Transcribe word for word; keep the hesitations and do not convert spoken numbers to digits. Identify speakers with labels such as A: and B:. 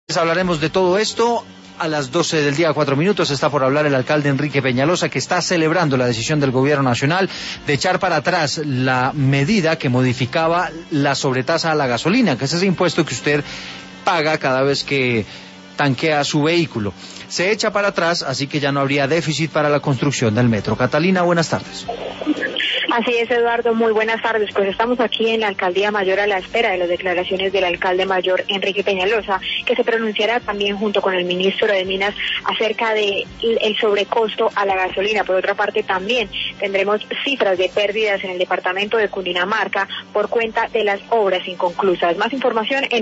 A: Hablaremos de todo esto a las doce del día, cuatro minutos. Está por hablar el alcalde Enrique Peñalosa, que está celebrando la decisión del gobierno nacional de echar para atrás la medida que modificaba la sobretasa a la gasolina, que es ese impuesto que usted paga cada vez que tanquea su vehículo. Se echa para atrás, así que ya no habría déficit para la construcción del metro. Catalina, buenas tardes.
B: Así es, Eduardo, muy buenas tardes. Pues estamos aquí en la Alcaldía Mayor a la espera de las declaraciones del alcalde mayor Enrique Peñalosa, que se pronunciará también junto con el ministro de Minas acerca de el sobrecosto a la gasolina. Por otra parte, también tendremos cifras de pérdidas en el departamento de Cundinamarca por cuenta de las obras inconclusas. Más información en